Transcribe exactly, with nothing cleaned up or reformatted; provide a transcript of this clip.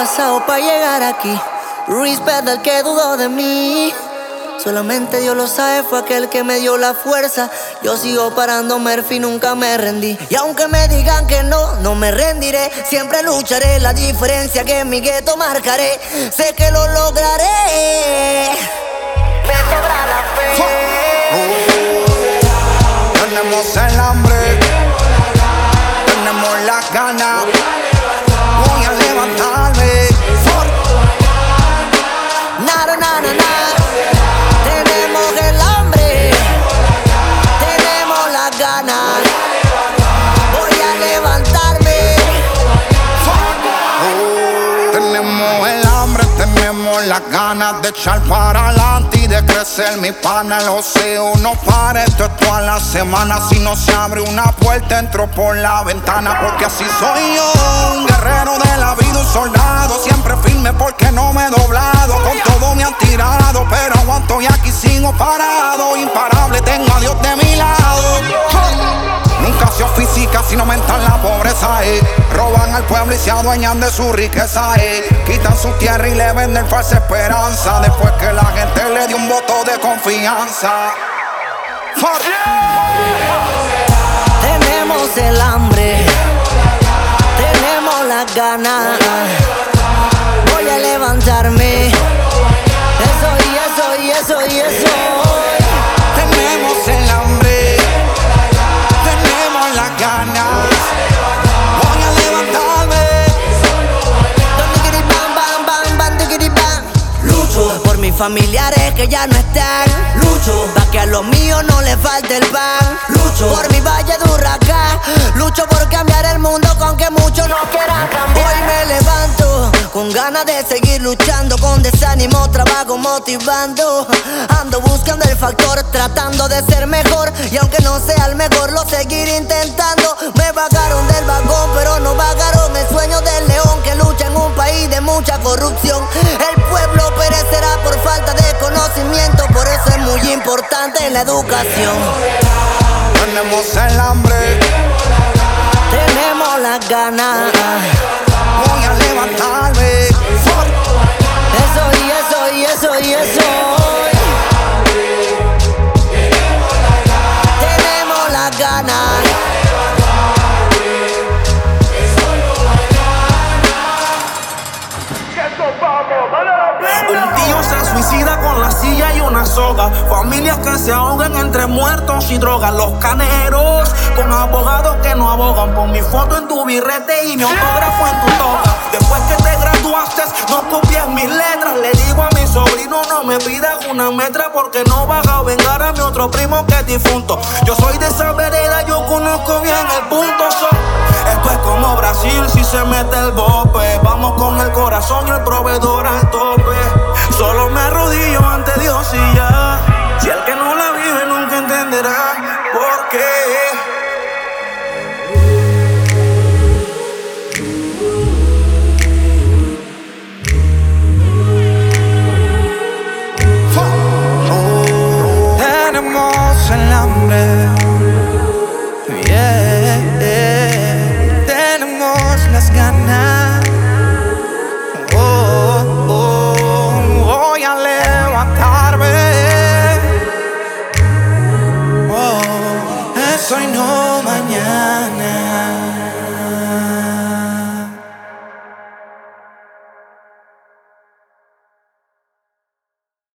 pasado para llegar aquí. Respect al que dudó de mí. Solamente Dios lo sabe, fue aquel que me dio la fuerza. Yo sigo parando Murphy, nunca me rendí. Y aunque me digan que no, no me rendiré. Siempre lucharé, la diferencia que en mi gueto marcaré. Sé que lo lograré. Me sobra la fe. Uh, tenemos el hambre, tenemos las ganas. Voy a levantarme. Nada, nada, nada. Tenemos el hambre, tenemos las ganas. Voy a levantarme. Uh, tenemos el hambre, tenemos las ganas de echar para adelante y de crecer, mi pana. El oseo no para, esto es toda la semana. Si no se abre una puerta, entro por la ventana. Porque así soy yo, un guerrero de la vida, un soldado. Siempre firme porque no me he doblado. Con todo me han tirado, pero aguanto y aquí sigo parado. Imparable, tengo a Dios de mi lado. Nunca ha sido física, sino mental la pobreza, eh. Roban al pueblo y se adueñan de su riqueza, eh. Quitan su tierra y le venden falsa esperanza. Después que la gente le dio un voto de confianza. Tenemos el hambre, tenemos las ganas. Voy a levantarme. Eso y eso y eso y eso. Tenemos el hambre, tenemos las ganas. Voy a levantarme. Bam, bam, bam, digiri, bam. Lucho por mis familiares que ya no están. Lucho pa' que a los míos no les falte el pan. Lucho por mi valle de huracán. Lucho por cambiar el mundo con que muchos no quieran cambiar. Hoy me levanto con ganas de seguir luchando, con desánimo, trabajo motivando. Ando buscando el factor, tratando de ser mejor. Y aunque no sea el mejor, lo seguiré intentando. Me bajaron del vagón, pero no bajaron el sueño del león que lucha en un país de mucha corrupción. El pueblo perecerá por falta de conocimiento, por eso es muy importante la educación. Tenemos el hambre, tenemos las ganas. voy a levantarme. Eso y eso y eso y eso. Tenemos las ganas. Un tío se suicida con la silla y una soga. Familias que se ahogan entre muertos y drogas. Los caneros con abogados que no abogan. Pon mi foto en tu birrete y mi autógrafo en tu toga. Después que te graduaste, no copies mis letras. Le digo a mi sobrino, no me pidas una metra, porque no vas a vengar a mi otro primo que es difunto. Yo soy de esa vereda, yo conozco bien el punto. So, esto es como Brasil si se mete el bope. Vamos con el corazón y el proveedor al tope. Solo me arrodillo ante Dios y ya. Si el que no la vive nunca entenderá por qué. Tenemos el hambre, yeah, yeah. Tenemos las ganas. Oh, oh, voy a levantarme. Oh, es hoy no mañana.